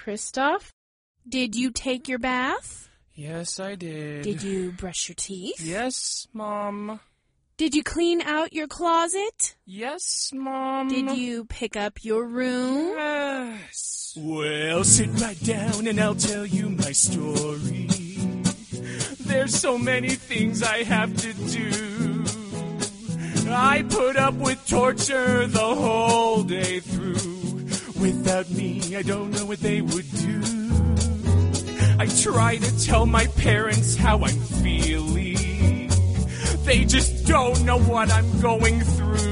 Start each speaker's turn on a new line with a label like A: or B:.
A: Kristoff, did you take your bath?
B: Yes, I did.
A: Did you brush your teeth?
B: Yes, Mom.
A: Did you clean out your closet?
B: Yes, Mom.
A: Did you pick up your room?
B: Yes. Well, sit right down and I'll tell you my story. There's so many things I have to do. I put up with torture the whole day through. Without me, I don't know what they would do. I try to tell my parents how I'm feeling. They just don't know what I'm going through.